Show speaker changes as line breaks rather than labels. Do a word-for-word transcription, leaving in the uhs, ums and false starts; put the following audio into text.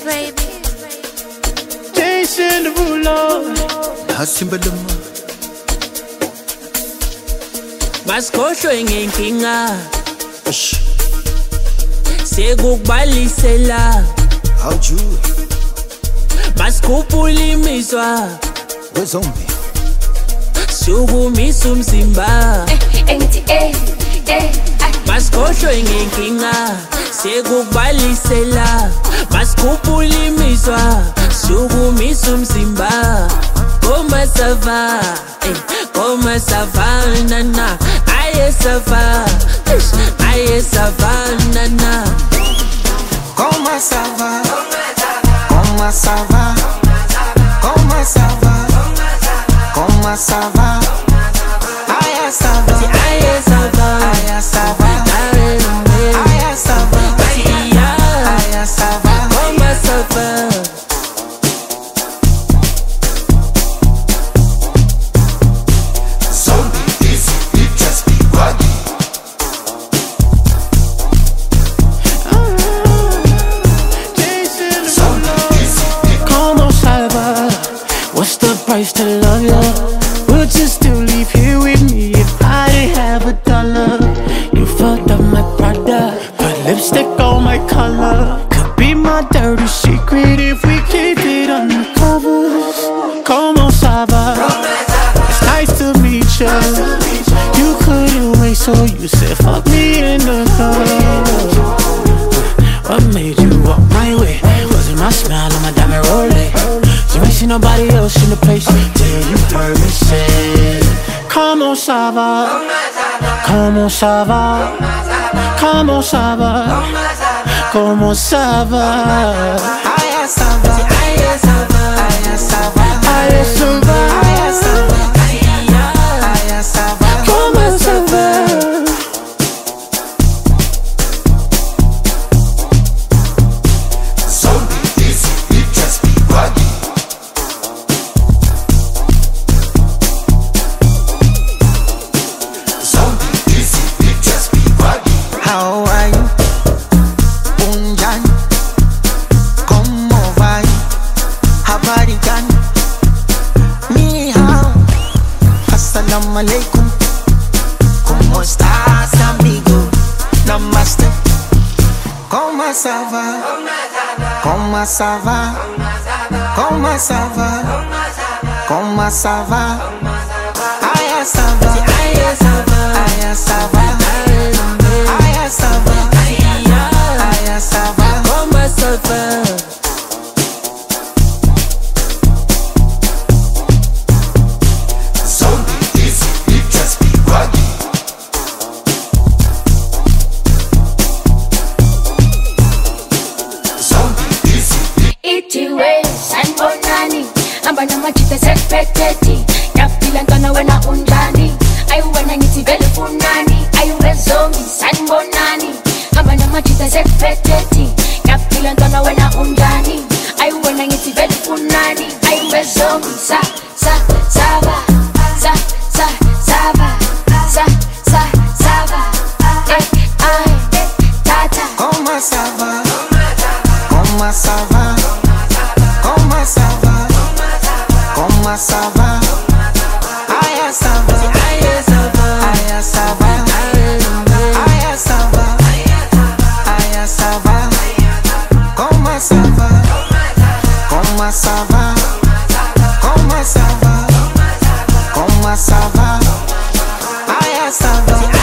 baby.
Jason Derulo.
Hasimbalama.
Masikhohlwe ngenkinga. Sekukubalisela.
How'd you?
Masikhuphula imizwa.
Wezombi.
Sukumisa umzimba.
Ngithi eh eh.
Masikhohlwe ngenkinga. Sekukubalisela. Masikhuphula imizwa. Sukumisa umzimba. Koma sava, eh, koma savana na, aye sava, aye savana na.
Koma sava, koma sava, koma sava, koma sava, aye sava,
aye sava,
aye sava, aye sava, aye sava,
koma sava.
What's the price to love ya? Would you still leave here with me if I didn't have a dollar? You fucked up my Prada, put lipstick on my collar. Could be my dirty secret if we keep it undercover. Como sava, it's nice to meet ya. You couldn't wait, so you said fuck me in the club. What made you walk my way? Was it my smile or my diamond rolling? You ain't seen nobody else in the place till you heard me say, Como sava, como sava, como sava, como sava,
aye sava, aye sava, aye sava,
aye sava,
aye sava, aye sava,
como sava.
How are you? Unjani? ¿Cómo va? Habari gani? Ni hao. Assalamu alaikum. ¿Cómo estás, amigo? Namaste. ¿Cómo ça va? ¿Cómo ça va? ¿Cómo ça va? ¿Cómo ça va? Aya ça va, aya ça va, aya ça va. Aya sava, aya sava,
Koma sava.
Itiwe sanibonani, amba namajita sekreteti. Yapila ntwana wena unjani? Ayu wena ngithi vele funani. Ayu wezombi sanibonani, amba namajita sekreteti. Yapila ntwana wena unjani? Ayu wena ngithi vele funani. Ayu wezombi sa sa sava, sa sa sava, sa sa sava. Ay ay tata.
¿cómo sava? ¿Cómo sava? ¿Cómo sava? ¿Cómo sava? Aya sava, aya sava, aya sava, aya sava, aya sava. ¿Cómo sava? ¿Cómo sava? ¿Cómo sava? ¿Cómo sava? Aya sava.